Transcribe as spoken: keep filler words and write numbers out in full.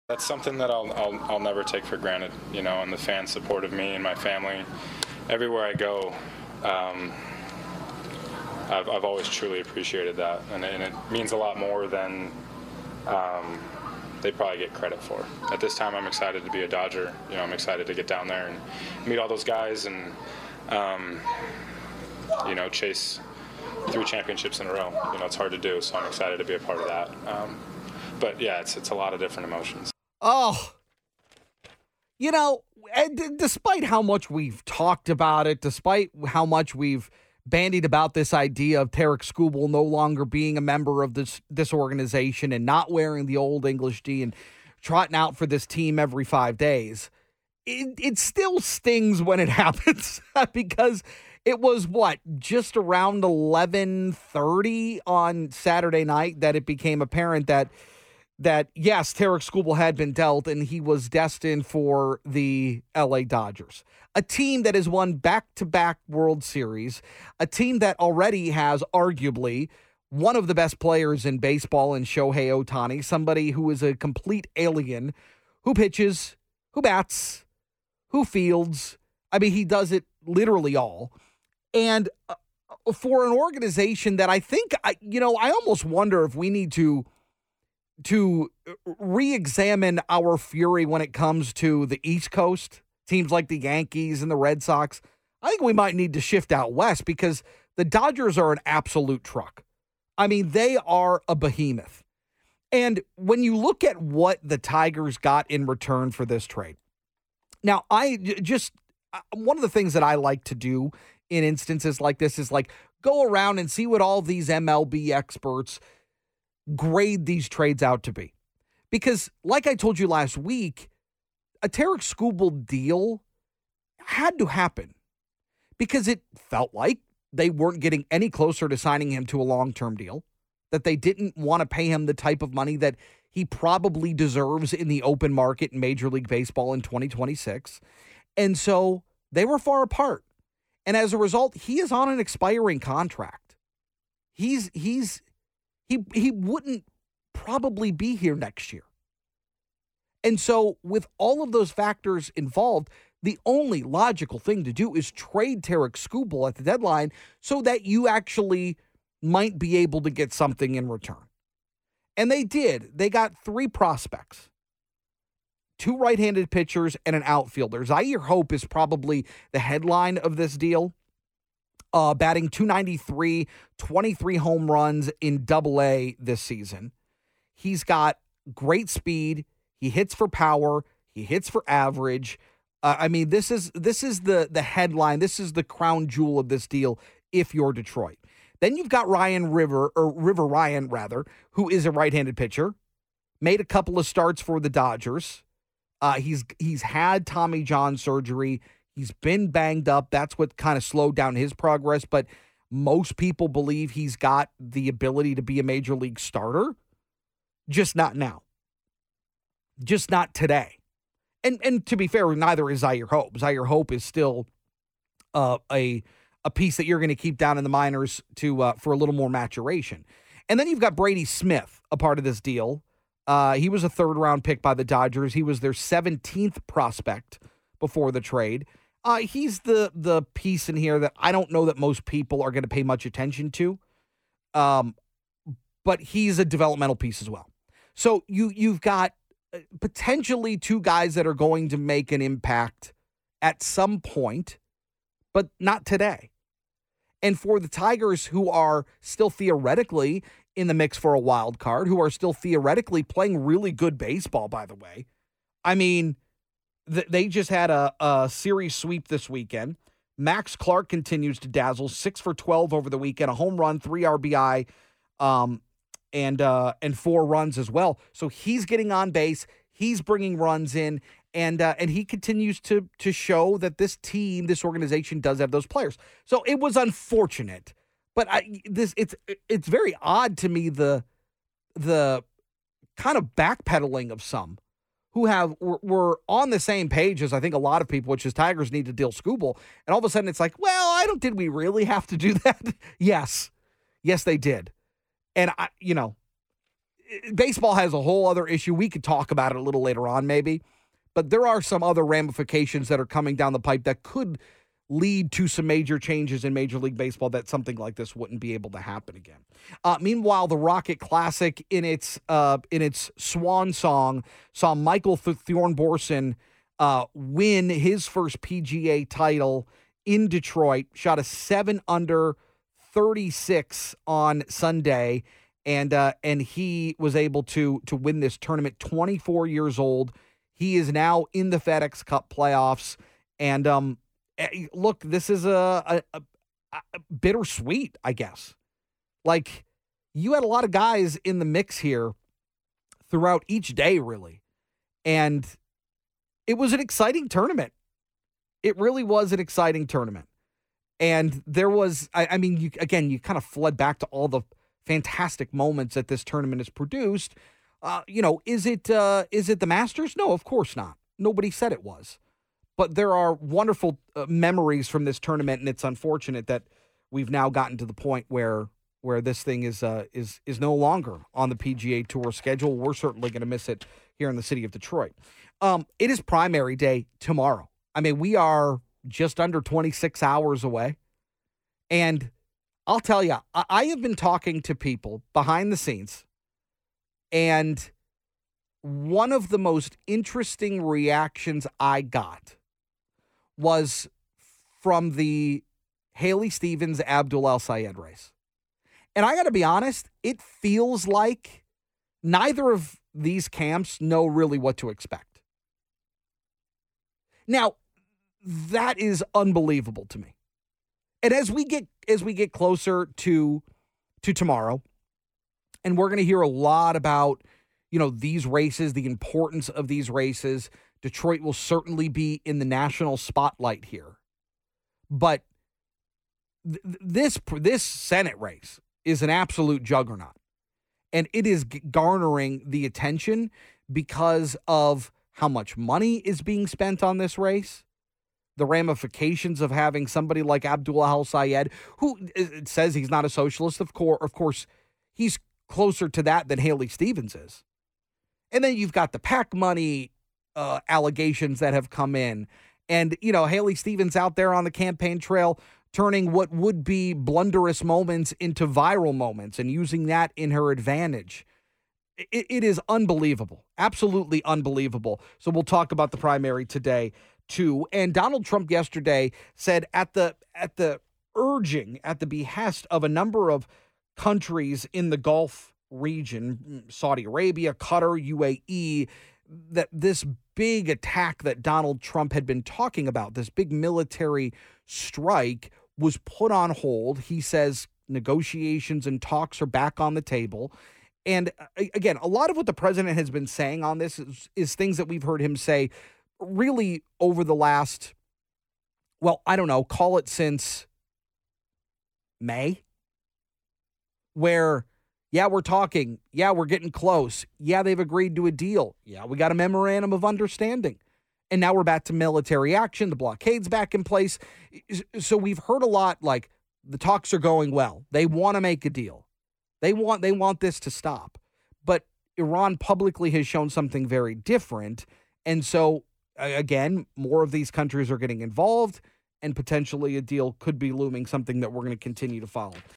That's something that I'll, I'll I'll never take for granted, you know, and the fan support of me and my family. Everywhere I go, um, I've, I've always truly appreciated that, and, and it means a lot more than um, they probably get credit for. At this time, I'm excited to be a Dodger. You know, I'm excited to get down there and meet all those guys and, um, you know, chase three championships in a row. You know, it's hard to do, so I'm excited to be a part of that. Um, but, yeah, it's it's a lot of different emotions. Oh, you know, and despite how much we've talked about it, despite how much we've bandied about this idea of Tarik Skubal no longer being a member of this this organization and not wearing the old English D and trotting out for this team every five days, it, it still stings when it happens because it was, what, just around eleven thirty on Saturday night that it became apparent that that, yes, Tarik Skubal had been dealt and he was destined for the L A Dodgers, a team that has won back-to-back World Series, a team that already has arguably one of the best players in baseball in Shohei Ohtani, somebody who is a complete alien, who pitches, who bats, who fields. I mean, he does it literally all. And uh, for an organization that I think, I, you know, I almost wonder if we need to to re-examine our fury when it comes to the East Coast, teams like the Yankees and the Red Sox. I think we might need to shift out west because the Dodgers are an absolute truck. I mean, they are a behemoth. And when you look at what the Tigers got in return for this trade, now I just, one of the things that I like to do in instances like this is like go around and see what all these M L B experts grade these trades out to be. Because like I told you last week, a Tarik Skubal deal had to happen because it felt like they weren't getting any closer to signing him to a long-term deal, that they didn't want to pay him the type of money that he probably deserves in the open market in Major League Baseball in twenty twenty-six. And so they were far apart. And as a result, he is on an expiring contract. He's he's He he wouldn't probably be here next year. And so with all of those factors involved, the only logical thing to do is trade Tarik Skubal at the deadline so that you actually might be able to get something in return. And they did. They got three prospects, two right-handed pitchers and an outfielder. Zyhir Hope is probably the headline of this deal. Uh, batting two ninety-three, twenty-three home runs in Double A this season. He's got great speed. He hits for power. He hits for average. Uh, I mean, this is this is the the headline. This is the crown jewel of this deal if you're Detroit. Then you've got Ryan River, or River Ryan, rather, who is a right-handed pitcher. Made a couple of starts for the Dodgers. Uh, he's he's had Tommy John surgery. He's been banged up. That's what kind of slowed down his progress. But most people believe he's got the ability to be a major league starter. Just not now. Just not today. And and to be fair, neither is Zyhir Hope. Zyhir Hope is still uh, a a piece that you're going to keep down in the minors to uh, for a little more maturation. And then you've got Brady Smith, a part of this deal. Uh, he was a third-round pick by the Dodgers. He was their seventeenth prospect before the trade. Uh, he's the the piece in here that I don't know that most people are going to pay much attention to, um, but he's a developmental piece as well. So you you've got potentially two guys that are going to make an impact at some point, but not today. And for the Tigers, who are still theoretically in the mix for a wild card, who are still theoretically playing really good baseball, by the way, I mean, they just had a, a series sweep this weekend. Max Clark continues to dazzle, six for twelve over the weekend, a home run, three R B I, um, and uh, and four runs as well. So he's getting on base. He's bringing runs in, and uh, and he continues to to show that this team, this organization, does have those players. So it was unfortunate, but I, this it's it's very odd to me the the kind of backpedaling of some who have were, were on the same page as I think a lot of people, which is Tigers need to deal Skubal. And all of a sudden it's like, well, I don't, did we really have to do that? Yes. Yes, they did. And I, you know, baseball has a whole other issue. We could talk about it a little later on, maybe. But there are some other ramifications that are coming down the pipe that could lead to some major changes in Major League Baseball that something like this wouldn't be able to happen again. Uh, meanwhile, the Rocket Classic in its uh, in its swan song saw Michael Th- Thornborson uh, win his first P G A title in Detroit, shot a seven under thirty-six on Sunday, and uh, and he was able to to win this tournament. twenty-four years old. He is now in the FedEx Cup playoffs, and um. Look, this is a, a, a bittersweet, I guess. Like, you had a lot of guys in the mix here throughout each day, really. And it was an exciting tournament. It really was an exciting tournament. And there was, I, I mean, you, again, you kind of fled back to all the fantastic moments that this tournament has produced. Uh, you know, is it uh, is it the Masters? No, of course not. Nobody said it was. But there are wonderful uh, memories from this tournament, and it's unfortunate that we've now gotten to the point where where this thing is uh, is is no longer on the P G A Tour schedule. We're certainly going to miss it here in the city of Detroit. Um, it is primary day tomorrow. I mean, we are just under twenty-six hours away, and I'll tell you, I, I have been talking to people behind the scenes, and one of the most interesting reactions I got was from the Haley Stevens Abdul El Sayed race. And I got to be honest, it feels like neither of these camps know really what to expect. Now, that is unbelievable to me. And as we get as we get closer to to tomorrow, and we're going to hear a lot about, you know, these races, the importance of these races. Detroit will certainly be in the national spotlight here. But th- this this Senate race is an absolute juggernaut. And it is g- garnering the attention because of how much money is being spent on this race, the ramifications of having somebody like Abdul El Sayed, who it says he's not a socialist. Of course, of course, he's closer to that than Haley Stevens is. And then you've got the PAC money uh, allegations that have come in. And, you know, Haley Stevens out there on the campaign trail turning what would be blunderous moments into viral moments and using that in her advantage. It, it is unbelievable. Absolutely unbelievable. So we'll talk about the primary today, too. And Donald Trump yesterday said at the at the urging, at the behest of a number of countries in the Gulf region, Saudi Arabia, Qatar, U A E, that this big attack that Donald Trump had been talking about, this big military strike, was put on hold. He says negotiations and talks are back on the table. And again, a lot of what the president has been saying on this is, is things that we've heard him say really over the last, well, I don't know, call it since May, where, yeah, we're talking. Yeah, we're getting close. Yeah, they've agreed to a deal. Yeah, we got a memorandum of understanding. And now we're back to military action. The blockade's back in place. So we've heard a lot like the talks are going well. They want to make a deal. They want they want this to stop. But Iran publicly has shown something very different. And so, again, more of these countries are getting involved, and potentially a deal could be looming, something that we're going to continue to follow.